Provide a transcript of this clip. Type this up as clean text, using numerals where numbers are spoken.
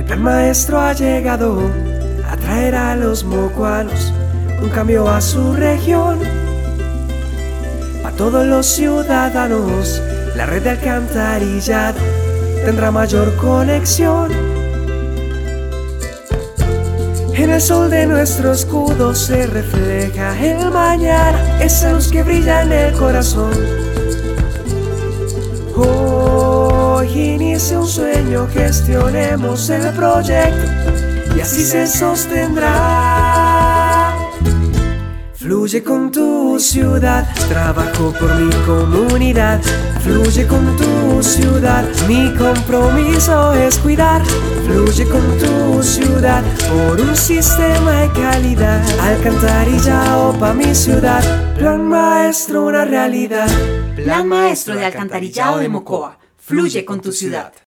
plan maestro ha llegado a traer a los mocoanos un cambio a su región. Para todos los ciudadanos, la red de alcantarillado tendrá mayor conexión. En el sol de nuestro escudo se refleja el mañana, esa luz que brilla en el corazón. Hoy inicia un sueño, gestionemos el proyecto y así se sostendrá. Fluye con tu ciudad, trabajo por mi comunidad. Fluye con tu ciudad, mi compromiso es cuidar. Fluye con tu ciudad, por un sistema de calidad. Alcantarillado pa' mi ciudad, plan maestro una realidad. Plan maestro de alcantarillado de Mocoa. Fluye con tu ciudad.